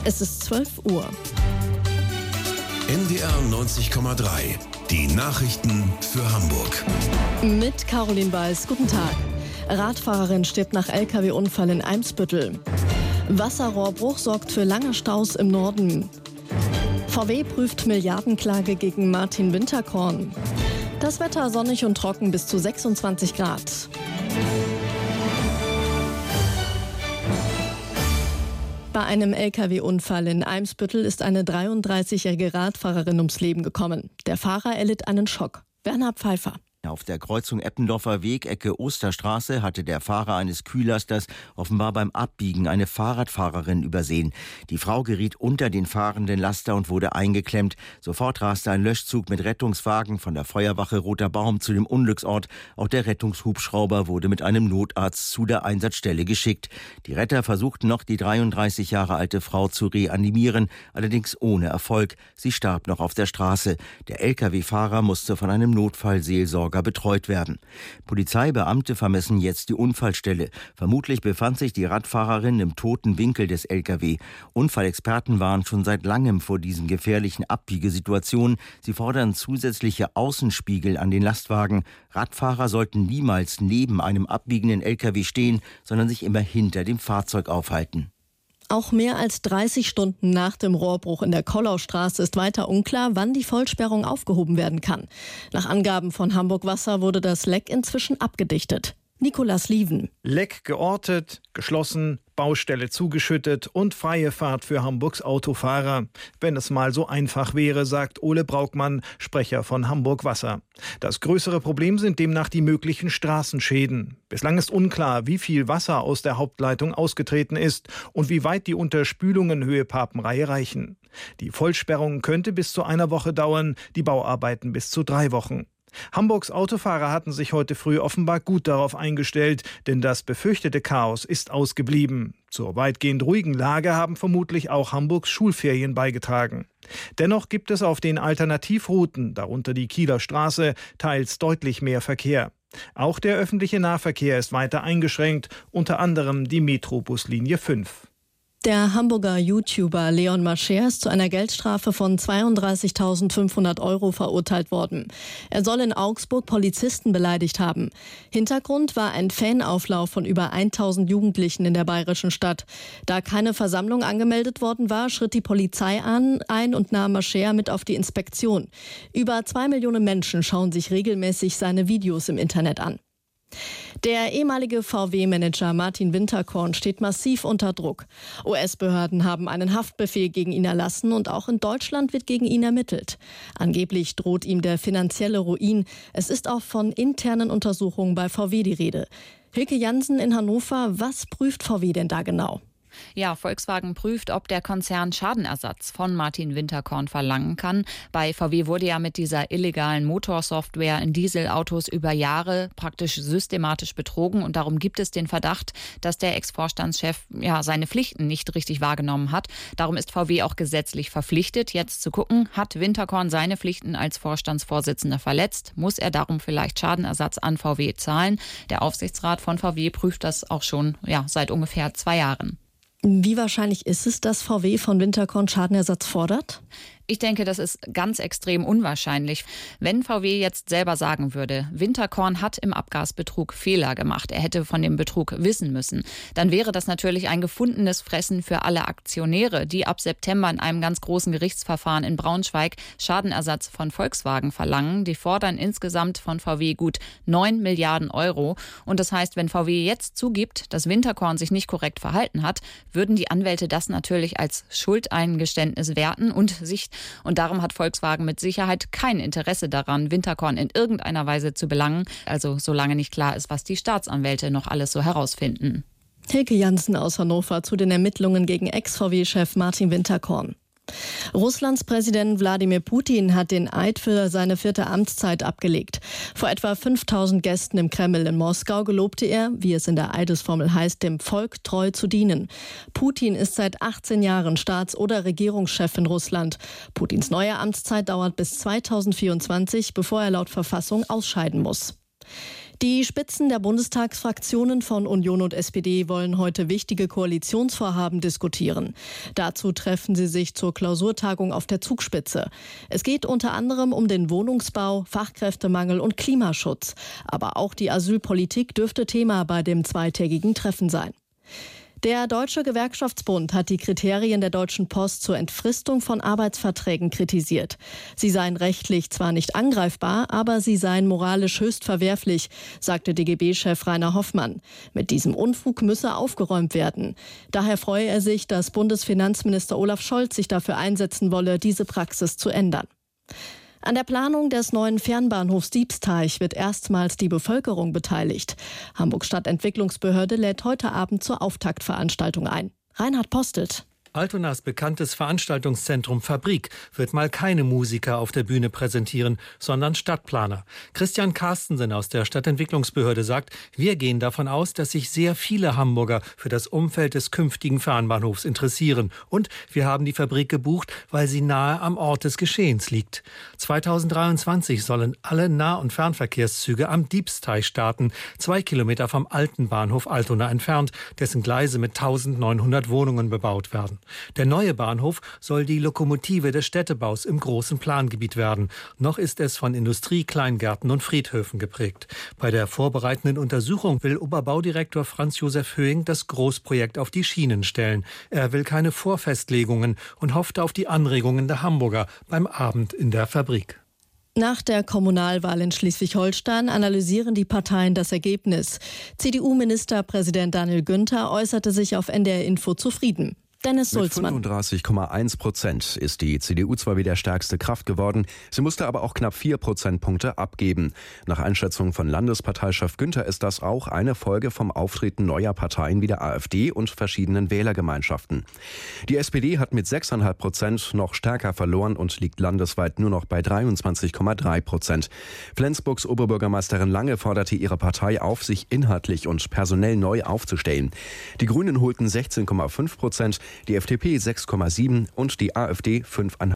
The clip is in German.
Es ist 12 Uhr. NDR 90,3. Die Nachrichten für Hamburg. Mit Caroline Weiß. Guten Tag. Radfahrerin stirbt nach LKW-Unfall in Eimsbüttel. Wasserrohrbruch sorgt für lange Staus im Norden. VW prüft Milliardenklage gegen Martin Winterkorn. Das Wetter sonnig und trocken bis zu 26 Grad. Bei einem LKW-Unfall in Eimsbüttel ist eine 33-jährige Radfahrerin ums Leben gekommen. Der Fahrer erlitt einen Schock. Bernhard Pfeiffer. Auf der Kreuzung Eppendorfer Weg, Ecke Osterstraße, hatte der Fahrer eines Kühllasters offenbar beim Abbiegen eine Fahrradfahrerin übersehen. Die Frau geriet unter den fahrenden Laster und wurde eingeklemmt. Sofort raste ein Löschzug mit Rettungswagen von der Feuerwache Roter Baum zu dem Unglücksort. Auch der Rettungshubschrauber wurde mit einem Notarzt zu der Einsatzstelle geschickt. Die Retter versuchten noch, die 33 Jahre alte Frau zu reanimieren, allerdings ohne Erfolg. Sie starb noch auf der Straße. Der Lkw-Fahrer musste von einem Notfallseelsorger betreut werden. Polizeibeamte vermessen jetzt die Unfallstelle. Vermutlich befand sich die Radfahrerin im toten Winkel des Lkw. Unfallexperten waren schon seit langem vor diesen gefährlichen Abbiegesituationen. Sie fordern zusätzliche Außenspiegel an den Lastwagen. Radfahrer sollten niemals neben einem abbiegenden Lkw stehen, sondern sich immer hinter dem Fahrzeug aufhalten. Auch mehr als 30 Stunden nach dem Rohrbruch in der Kollaustraße ist weiter unklar, wann die Vollsperrung aufgehoben werden kann. Nach Angaben von Hamburg Wasser wurde das Leck inzwischen abgedichtet. Nikolaus Lieven. Leck geortet, geschlossen, Baustelle zugeschüttet und freie Fahrt für Hamburgs Autofahrer. Wenn es mal so einfach wäre, sagt Ole Braukmann, Sprecher von Hamburg Wasser. Das größere Problem sind demnach die möglichen Straßenschäden. Bislang ist unklar, wie viel Wasser aus der Hauptleitung ausgetreten ist und wie weit die Unterspülungen Höhe Papenreihe reichen. Die Vollsperrung könnte bis zu einer Woche dauern, die Bauarbeiten bis zu 3 Wochen. Hamburgs Autofahrer hatten sich heute früh offenbar gut darauf eingestellt, denn das befürchtete Chaos ist ausgeblieben. Zur weitgehend ruhigen Lage haben vermutlich auch Hamburgs Schulferien beigetragen. Dennoch gibt es auf den Alternativrouten, darunter die Kieler Straße, teils deutlich mehr Verkehr. Auch der öffentliche Nahverkehr ist weiter eingeschränkt, unter anderem die Metrobuslinie 5. Der Hamburger YouTuber Leon Mascher ist zu einer Geldstrafe von 32.500 € verurteilt worden. Er soll in Augsburg Polizisten beleidigt haben. Hintergrund war ein Fanauflauf von über 1.000 Jugendlichen in der bayerischen Stadt. Da keine Versammlung angemeldet worden war, schritt die Polizei ein und nahm Mascher mit auf die Inspektion. Über 2 Millionen Menschen schauen sich regelmäßig seine Videos im Internet an. Der ehemalige VW-Manager Martin Winterkorn steht massiv unter Druck. US-Behörden haben einen Haftbefehl gegen ihn erlassen und auch in Deutschland wird gegen ihn ermittelt. Angeblich droht ihm der finanzielle Ruin. Es ist auch von internen Untersuchungen bei VW die Rede. Hilke Jansen in Hannover, was prüft VW denn da genau? Ja, Volkswagen prüft, ob der Konzern Schadenersatz von Martin Winterkorn verlangen kann. Bei VW wurde ja mit dieser illegalen Motorsoftware in Dieselautos über Jahre praktisch systematisch betrogen. Und darum gibt es den Verdacht, dass der Ex-Vorstandschef seine Pflichten nicht richtig wahrgenommen hat. Darum ist VW auch gesetzlich verpflichtet, jetzt zu gucken, hat Winterkorn seine Pflichten als Vorstandsvorsitzender verletzt? Muss er darum vielleicht Schadenersatz an VW zahlen? Der Aufsichtsrat von VW prüft das auch schon seit ungefähr 2 Jahren. Wie wahrscheinlich ist es, dass VW von Winterkorn Schadenersatz fordert? Ich denke, das ist ganz extrem unwahrscheinlich. Wenn VW jetzt selber sagen würde, Winterkorn hat im Abgasbetrug Fehler gemacht, er hätte von dem Betrug wissen müssen, dann wäre das natürlich ein gefundenes Fressen für alle Aktionäre, die ab September in einem ganz großen Gerichtsverfahren in Braunschweig Schadenersatz von Volkswagen verlangen. Die fordern insgesamt von VW gut 9 Milliarden €. Und das heißt, wenn VW jetzt zugibt, dass Winterkorn sich nicht korrekt verhalten hat, würden die Anwälte das natürlich als Schuldeingeständnis werten und darum hat Volkswagen mit Sicherheit kein Interesse daran, Winterkorn in irgendeiner Weise zu belangen. Also solange nicht klar ist, was die Staatsanwälte noch alles so herausfinden. Hilke Jansen aus Hannover zu den Ermittlungen gegen Ex-VW-Chef Martin Winterkorn. Russlands Präsident Wladimir Putin hat den Eid für seine 4. Amtszeit abgelegt. Vor etwa 5.000 Gästen im Kreml in Moskau gelobte er, wie es in der Eidesformel heißt, dem Volk treu zu dienen. Putin ist seit 18 Jahren Staats- oder Regierungschef in Russland. Putins neue Amtszeit dauert bis 2024, bevor er laut Verfassung ausscheiden muss. Die Spitzen der Bundestagsfraktionen von Union und SPD wollen heute wichtige Koalitionsvorhaben diskutieren. Dazu treffen sie sich zur Klausurtagung auf der Zugspitze. Es geht unter anderem um den Wohnungsbau, Fachkräftemangel und Klimaschutz. Aber auch die Asylpolitik dürfte Thema bei dem zweitägigen Treffen sein. Der Deutsche Gewerkschaftsbund hat die Kriterien der Deutschen Post zur Entfristung von Arbeitsverträgen kritisiert. Sie seien rechtlich zwar nicht angreifbar, aber sie seien moralisch höchst verwerflich, sagte DGB-Chef Rainer Hoffmann. Mit diesem Unfug müsse aufgeräumt werden. Daher freue er sich, dass Bundesfinanzminister Olaf Scholz sich dafür einsetzen wolle, diese Praxis zu ändern. An der Planung des neuen Fernbahnhofs Diebsteich wird erstmals die Bevölkerung beteiligt. Hamburgs Stadtentwicklungsbehörde lädt heute Abend zur Auftaktveranstaltung ein. Reinhard Postelt. Altonas bekanntes Veranstaltungszentrum Fabrik wird mal keine Musiker auf der Bühne präsentieren, sondern Stadtplaner. Christian Carstensen aus der Stadtentwicklungsbehörde sagt, wir gehen davon aus, dass sich sehr viele Hamburger für das Umfeld des künftigen Fernbahnhofs interessieren. Und wir haben die Fabrik gebucht, weil sie nahe am Ort des Geschehens liegt. 2023 sollen alle Nah- und Fernverkehrszüge am Diebsteich starten, 2 Kilometer vom alten Bahnhof Altona entfernt, dessen Gleise mit 1900 Wohnungen bebaut werden. Der neue Bahnhof soll die Lokomotive des Städtebaus im großen Plangebiet werden. Noch ist es von Industrie, Kleingärten und Friedhöfen geprägt. Bei der vorbereitenden Untersuchung will Oberbaudirektor Franz Josef Höing das Großprojekt auf die Schienen stellen. Er will keine Vorfestlegungen und hofft auf die Anregungen der Hamburger beim Abend in der Fabrik. Nach der Kommunalwahl in Schleswig-Holstein analysieren die Parteien das Ergebnis. CDU-Ministerpräsident Daniel Günther äußerte sich auf NDR Info zufrieden. Dennis Sulzmann. Mit 35,1% ist die CDU zwar wieder stärkste Kraft geworden, sie musste aber auch knapp 4 Prozentpunkte abgeben. Nach Einschätzung von Landesparteichef Günther ist das auch eine Folge vom Auftreten neuer Parteien wie der AfD und verschiedenen Wählergemeinschaften. Die SPD hat mit 6,5% noch stärker verloren und liegt landesweit nur noch bei 23,3%. Flensburgs Oberbürgermeisterin Lange forderte ihre Partei auf, sich inhaltlich und personell neu aufzustellen. Die Grünen holten 16,5%, die FDP 6,7% und die AfD 5,5%.